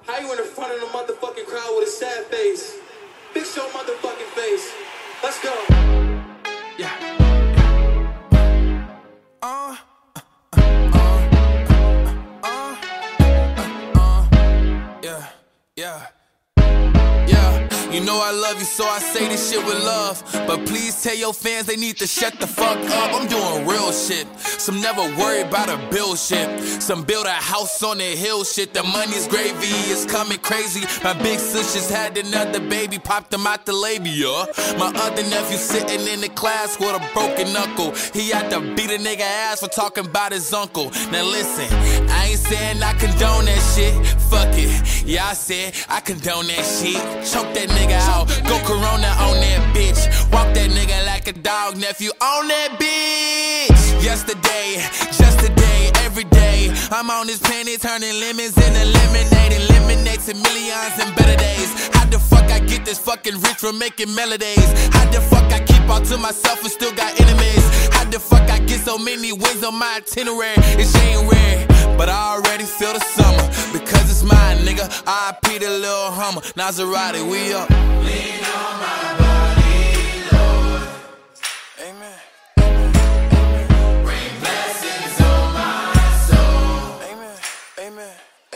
How you in the front of the motherfucking crowd with a sad face? Fix your motherfucking face. Let's go. Yeah. You know I love you, so I say this shit with love. But please tell your fans they need to shut the fuck up. I'm doing real shit. Some never worry about a bill shit. Some build a house on the hill shit. The money's gravy, it's coming crazy. My big sis just had another baby, popped him out the labia. My other nephew sitting in the class with a broken knuckle. He had to beat a nigga ass for talking about his uncle. Now listen, I ain't saying I condone that shit. Fuck it, yeah I said I condone that shit. Choke that nigga out, go Corona on that bitch. Walk that nigga like a dog, nephew on that bitch. Yesterday, just today, every day, I'm on this planet turning lemons into lemonade and lemonade to millions and better days. How the fuck I get this fucking rich from making melodies? How the fuck I keep all to myself and still got enemies? How the fuck I get so many wins on my itinerary? It ain't rare, but I already feel the summer because it's mine, nigga. R.I.P. the little Hummer. Nazarati, we up. Lean on my body, Lord. Amen. Bring blessings on my soul. Amen. Amen.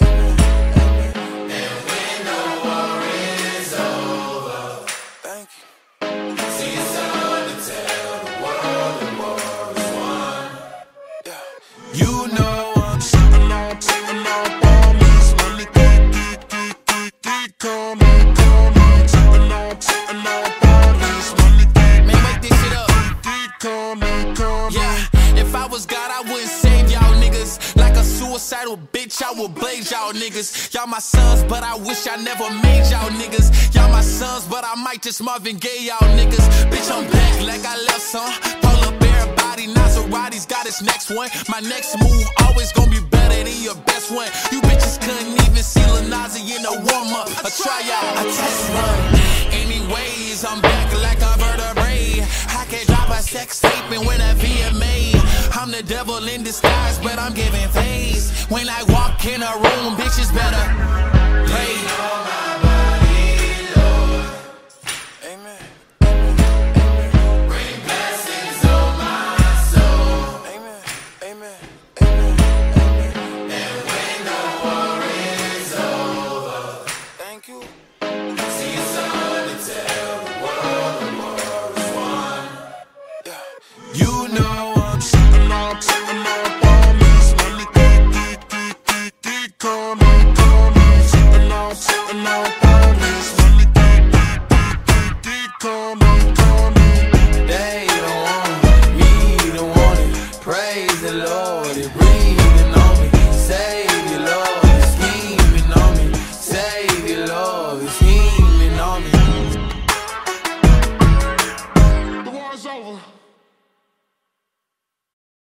And when the war is over, Thank you. see it's time to tell the world the war is won. Yeah. You know I'm sitting on all these money. Call me. Sitting on all these money. Man, wake this shit up. Call me. Yeah, if I was God, I wouldn't save y'all niggas. Like a suicidal bitch, I would blaze y'all niggas. Y'all my sons, but I wish I never made y'all niggas. Y'all my sons, but I might just Marvin Gaye y'all niggas. Bitch, I'm back like I left some. Pull up everybody, Nazarati's got his next one. My next move always gonna be better than your best one. You bitches couldn't even see Lil Nazi in a warm-up, a tryout, a test run. Anyways, I'm back like a vertebrae. I can drop a sex tape and win a VMA. I'm the devil in disguise, but I'm giving face. When I walk in a room, bitches better